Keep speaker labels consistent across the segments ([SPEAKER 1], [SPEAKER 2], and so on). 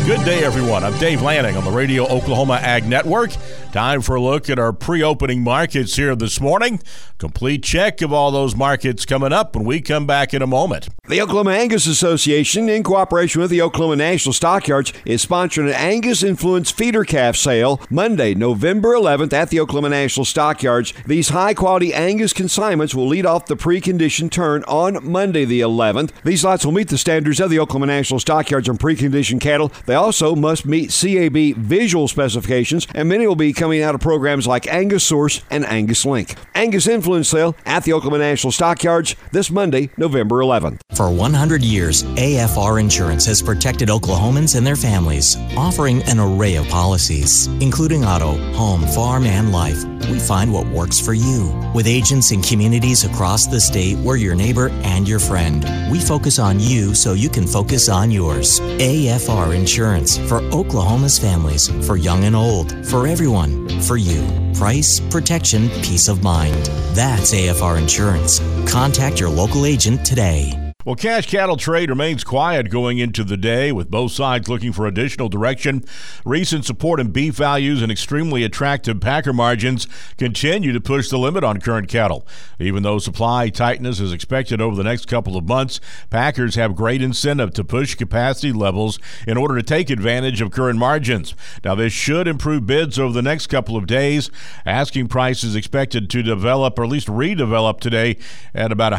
[SPEAKER 1] Good day, everyone. I'm Dave Lanning on the Radio Oklahoma Ag Network. Time for a look at our pre-opening markets here this morning. Complete check of all those markets coming up when we come back in a moment.
[SPEAKER 2] The Oklahoma Angus Association, in cooperation with the Oklahoma National Stockyards, is sponsoring an Angus Influence feeder calf sale Monday, November 11th at the Oklahoma National Stockyards. These high-quality Angus consignments will lead off the preconditioned turn on Monday, the 11th. These lots will meet the standards of the Oklahoma National Stockyards on preconditioned cattle. They also must meet CAB visual specifications, and many will be coming out of programs like Angus Source and Angus Link. Angus Influence sale at the Oklahoma National Stockyards this Monday, November 11th.
[SPEAKER 3] For 100 years, AFR Insurance has protected Oklahomans and their families, offering an array of policies, including auto, home, farm, and life. We find what works for you. With agents in communities across the state, we're your neighbor and your friend. We focus on you so you can focus on yours. AFR Insurance, for Oklahoma's families, for young and old, for everyone, for you. Price, protection, peace of mind. That's AFR Insurance. Contact your local agent today.
[SPEAKER 1] Well, cash cattle trade remains quiet going into the day, with both sides looking for additional direction. Recent support in beef values and extremely attractive packer margins continue to push the limit on current cattle. Even though supply tightness is expected over the next couple of months, packers have great incentive to push capacity levels in order to take advantage of current margins. Now, this should improve bids over the next couple of days. Asking price is expected to develop, or at least redevelop today, at about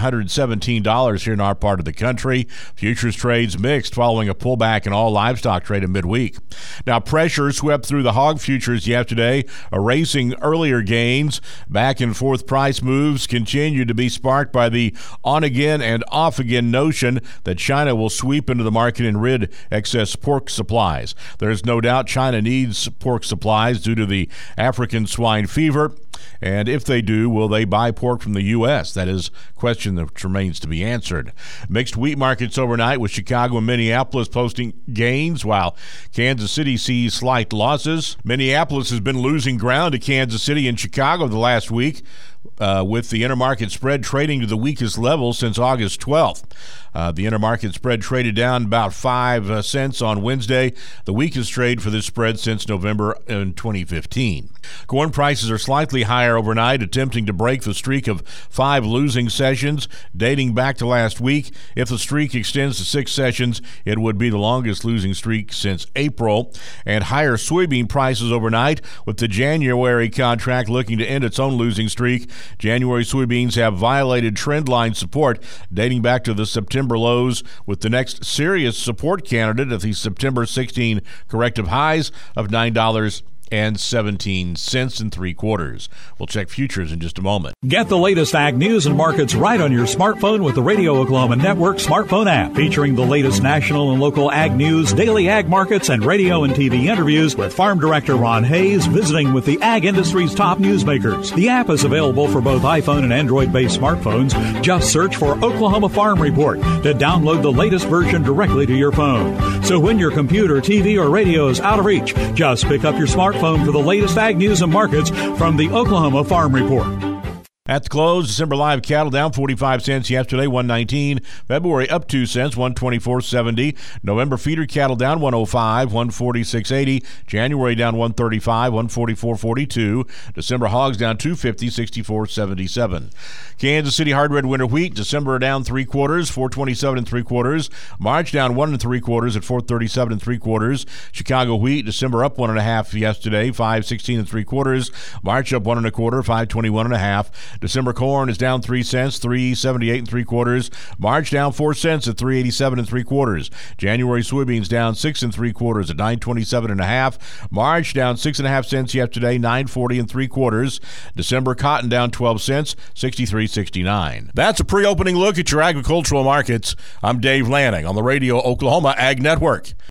[SPEAKER 1] $117 here in our part of the country. Futures trades mixed following a pullback in all livestock trade in midweek. Now, pressure swept through the hog futures yesterday, erasing earlier gains. Back and forth price moves continue to be sparked by the on-again and off-again notion that China will sweep into the market and rid excess pork supplies. There's no doubt China needs pork supplies due to the African swine fever. And if they do, will they buy pork from the U.S.? That is a question that remains to be answered. Mixed wheat markets overnight, with Chicago and Minneapolis posting gains, while Kansas City sees slight losses. Minneapolis has been losing ground to Kansas City and Chicago the last week, with the intermarket spread trading to the weakest level since August 12th. The intermarket spread traded down about 5 cents on Wednesday, the weakest trade for this spread since November in 2015. Corn prices are slightly higher overnight, attempting to break the streak of 5 losing sessions dating back to last week. If the streak extends to 6 sessions, it would be the longest losing streak since April. And higher soybean prices overnight, with the January contract looking to end its own losing streak. January soybeans have violated trendline support dating back to the September lows, with the next serious support candidate at the September 16 corrective highs of $9.17 3/4. We'll check futures in just a moment.
[SPEAKER 4] Get the latest ag news and markets right on your smartphone with the Radio Oklahoma Network smartphone app, featuring the latest national and local ag news, daily ag markets, and radio and TV interviews with Farm Director Ron Hayes visiting with the ag industry's top newsmakers. The app is available for both iPhone and Android-based smartphones. Just search for Oklahoma Farm Report to download the latest version directly to your phone. So when your computer, TV, or radio is out of reach, just pick up your smartphone for the latest ag news and markets from the Oklahoma Farm Report.
[SPEAKER 1] At the close, December live cattle down 45 cents yesterday, 119. February up 2 cents, 124.70. November feeder cattle down 105, 146.80. January down 135, 144.42. December hogs down 250, 64.77. Kansas City hard red winter wheat, December down 3/4, 427 3/4. March down 1 3/4 at 437 3/4. Chicago wheat, December up 1.5 yesterday, 516 3/4. March up 1 1/4, 521 1/2. December corn is down 3 cents, 378 3/4. March down 4 cents at 387 3/4. January soybeans down 6 3/4 at 927 1/2. March down 6.5 cents yesterday, 940 3/4. December cotton down 12 cents, 63.69. That's a pre-opening look at your agricultural markets. I'm Dave Lanning on the Radio Oklahoma Ag Network.